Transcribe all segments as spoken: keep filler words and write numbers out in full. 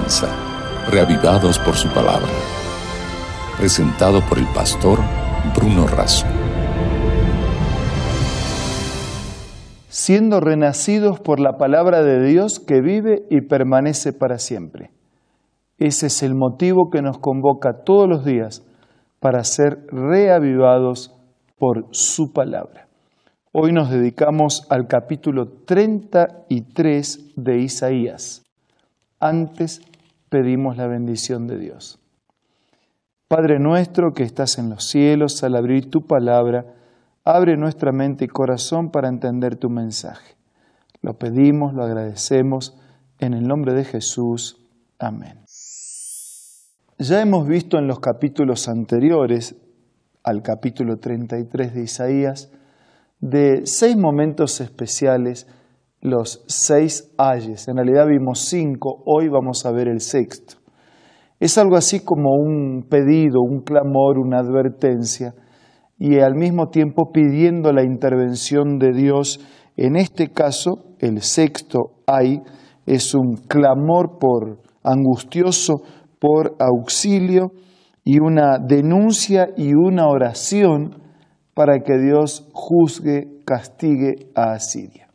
comienza, Reavivados por su palabra. Presentado por el pastor Bruno Razo. Siendo renacidos por la palabra de Dios que vive y permanece para siempre. Ese es el motivo que nos convoca todos los días para ser reavivados por su palabra. Hoy nos dedicamos al capítulo treinta y tres de Isaías. Antes pedimos la bendición de Dios. Padre nuestro que estás en los cielos, al abrir tu palabra, abre nuestra mente y corazón para entender tu mensaje. Lo pedimos, lo agradecemos, en el nombre de Jesús. Amén. Ya hemos visto en los capítulos anteriores, al capítulo treinta y tres de Isaías, de seis momentos especiales, los seis ayes. En realidad vimos cinco, hoy vamos a ver el sexto. Es algo así como un pedido, un clamor, una advertencia, y al mismo tiempo pidiendo la intervención de Dios. En este caso, el sexto ay es un clamor por angustioso por auxilio y una denuncia y una oración para que Dios juzgue, castigue a Asiria.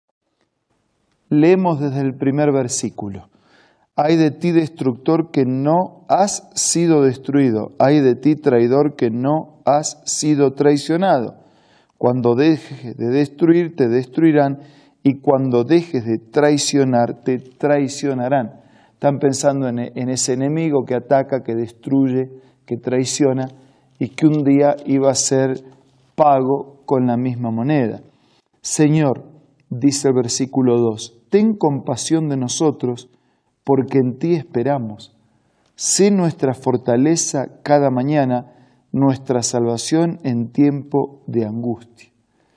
Leemos desde el primer versículo. Ay de ti, destructor, que no has sido destruido. Ay de ti, traidor, que no has sido traicionado. Cuando dejes de destruir, te destruirán, y cuando dejes de traicionar, te traicionarán. Están pensando en, en ese enemigo que ataca, que destruye, que traiciona, y que un día iba a ser pago con la misma moneda. Señor, dice el versículo dos, ten compasión de nosotros, porque en ti esperamos. Sé nuestra fortaleza cada mañana, nuestra salvación en tiempo de angustia.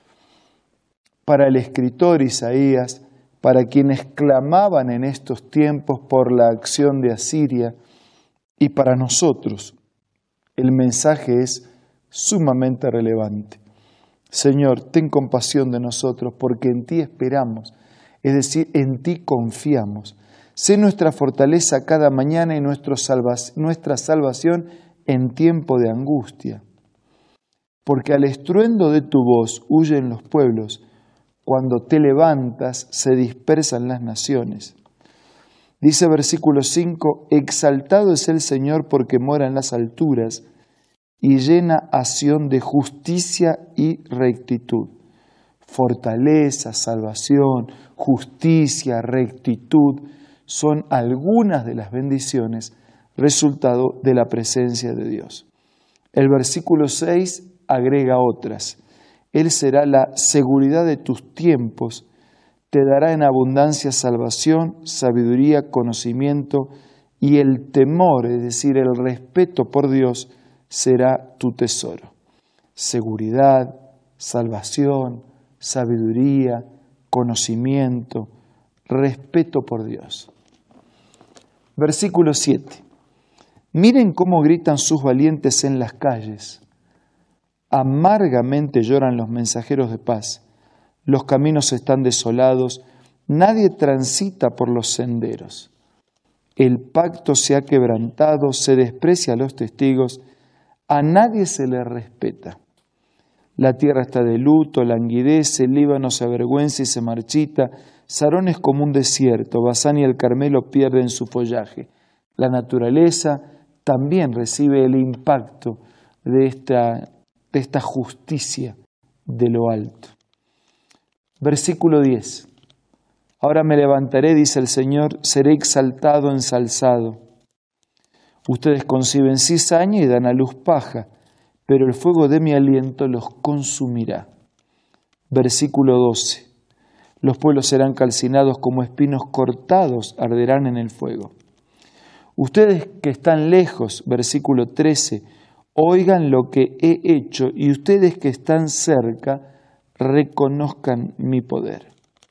Para el escritor Isaías, para quienes clamaban en estos tiempos por la acción de Asiria, y para nosotros, el mensaje es sumamente relevante. Señor, ten compasión de nosotros, porque en ti esperamos, es decir, en ti confiamos. Sé nuestra fortaleza cada mañana y nuestro salva, nuestra salvación en tiempo de angustia. Porque al estruendo de tu voz huyen los pueblos, cuando te levantas se dispersan las naciones. Dice versículo cinco, exaltado es el Señor porque mora en las alturas y llena a Sión de justicia y rectitud. Fortaleza, salvación, justicia, rectitud son algunas de las bendiciones resultado de la presencia de Dios. El versículo seis agrega otras. Él será la seguridad de tus tiempos, te dará en abundancia salvación, sabiduría, conocimiento y el temor, es decir, el respeto por Dios, será tu tesoro. Seguridad, salvación, sabiduría, conocimiento, respeto por Dios. Versículo siete. Miren cómo gritan sus valientes en las calles. Amargamente lloran los mensajeros de paz. Los caminos están desolados, nadie transita por los senderos. El pacto se ha quebrantado, se desprecia a los testigos, a nadie se le respeta. La tierra está de luto, languidece, el Líbano se avergüenza y se marchita, Sarón es como un desierto, Basán y el Carmelo pierden su follaje. La naturaleza también recibe el impacto de esta, de esta justicia de lo alto. Versículo diez. Ahora me levantaré, dice el Señor, seré exaltado, ensalzado. Ustedes conciben cizaña y dan a luz paja, pero el fuego de mi aliento los consumirá. Versículo doce. Los pueblos serán calcinados como espinos cortados, arderán en el fuego. Ustedes que están lejos, versículo trece, oigan lo que he hecho, y ustedes que están cerca, reconozcan mi poder.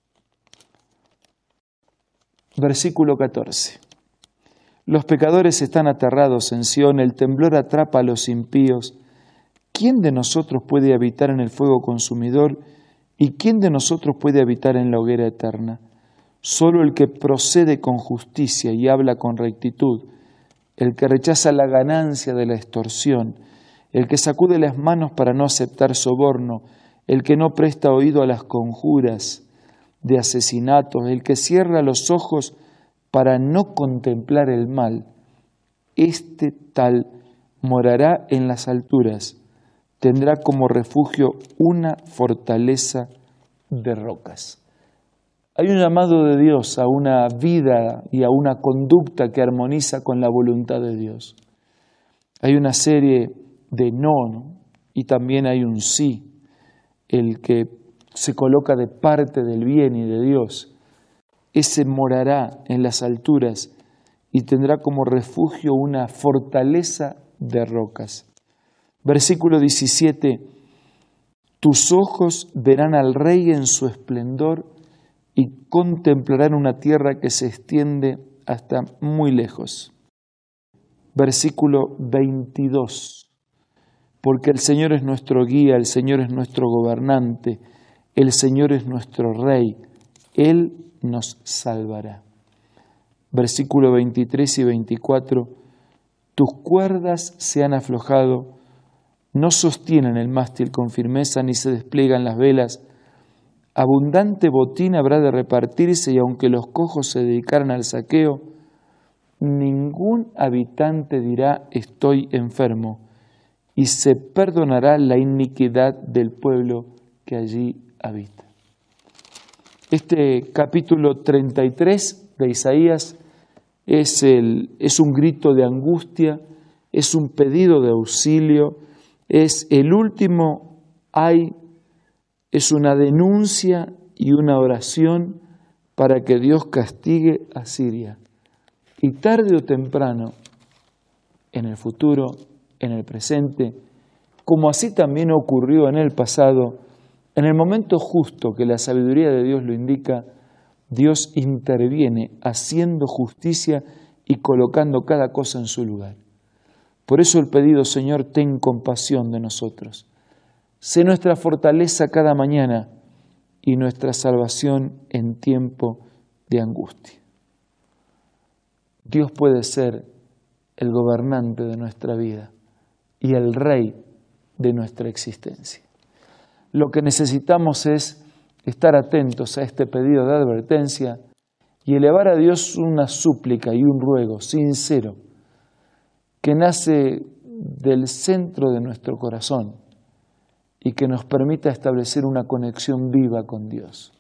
Versículo catorce. Los pecadores están aterrados en Sión, el temblor atrapa a los impíos. ¿Quién de nosotros puede habitar en el fuego consumidor? ¿Y quién de nosotros puede habitar en la hoguera eterna? Solo el que procede con justicia y habla con rectitud, el que rechaza la ganancia de la extorsión, el que sacude las manos para no aceptar soborno, el que no presta oído a las conjuras de asesinatos, el que cierra los ojos para no contemplar el mal, este tal morará en las alturas, tendrá como refugio una fortaleza de rocas. Hay un llamado de Dios a una vida y a una conducta que armoniza con la voluntad de Dios. Hay una serie de no, ¿no? Y también hay un sí, el que se coloca de parte del bien y de Dios. Ese morará en las alturas y tendrá como refugio una fortaleza de rocas. Versículo diecisiete, tus ojos verán al Rey en su esplendor y contemplarán una tierra que se extiende hasta muy lejos. Versículo veintidós, porque el Señor es nuestro guía, el Señor es nuestro gobernante, el Señor es nuestro Rey, Él nos salvará. Versículo veintitrés y veinticuatro, tus cuerdas se han aflojado, no sostienen el mástil con firmeza ni se despliegan las velas. Abundante botín habrá de repartirse y aunque los cojos se dedicaran al saqueo, ningún habitante dirá estoy enfermo y se perdonará la iniquidad del pueblo que allí habita. Este capítulo treinta y tres de Isaías es, el, es un grito de angustia, es un pedido de auxilio, es el último ay, es una denuncia y una oración para que Dios castigue a Siria. Y tarde o temprano, en el futuro, en el presente, como así también ocurrió en el pasado, en el momento justo que la sabiduría de Dios lo indica, Dios interviene haciendo justicia y colocando cada cosa en su lugar. Por eso el pedido, Señor, ten compasión de nosotros. Sé nuestra fortaleza cada mañana y nuestra salvación en tiempo de angustia. Dios puede ser el gobernante de nuestra vida y el Rey de nuestra existencia. Lo que necesitamos es estar atentos a este pedido de advertencia y elevar a Dios una súplica y un ruego sincero que nace del centro de nuestro corazón y que nos permita establecer una conexión viva con Dios.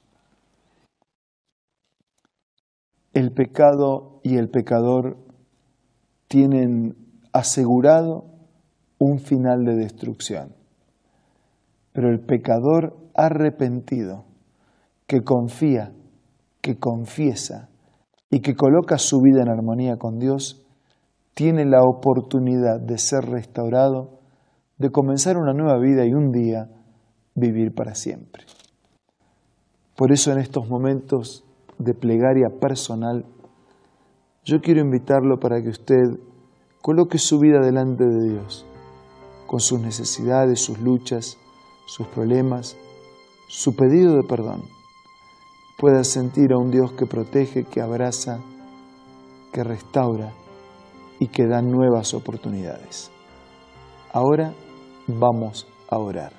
El pecado y el pecador tienen asegurado un final de destrucción, pero el pecador arrepentido, que confía, que confiesa y que coloca su vida en armonía con Dios, tiene la oportunidad de ser restaurado, de comenzar una nueva vida y un día vivir para siempre. Por eso en estos momentos de plegaria personal, yo quiero invitarlo para que usted coloque su vida delante de Dios, con sus necesidades, sus luchas, sus problemas, su pedido de perdón. Pueda sentir a un Dios que protege, que abraza, que restaura y que da nuevas oportunidades. Ahora vamos a orar.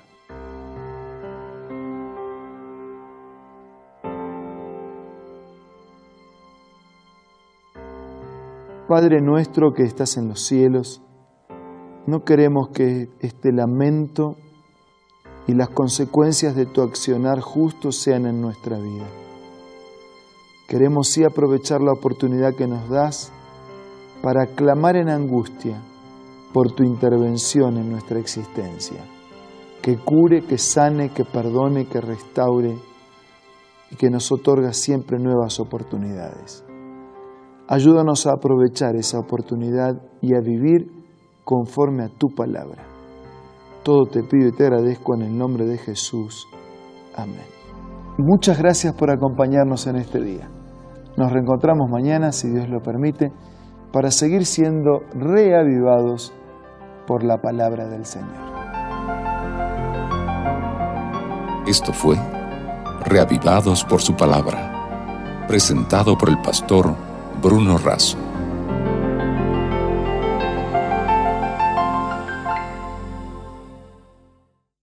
Padre nuestro que estás en los cielos, no queremos que este lamento y las consecuencias de tu accionar justo sean en nuestra vida. Queremos sí aprovechar la oportunidad que nos das para clamar en angustia por tu intervención en nuestra existencia, que cure, que sane, que perdone, que restaure y que nos otorga siempre nuevas oportunidades. Ayúdanos a aprovechar esa oportunidad y a vivir conforme a tu palabra. Todo te pido y te agradezco en el nombre de Jesús. Amén. Muchas gracias por acompañarnos en este día. Nos reencontramos mañana, si Dios lo permite, para seguir siendo reavivados por la palabra del Señor. Esto fue Reavivados por su palabra. presentado por el pastor Bruno Razo.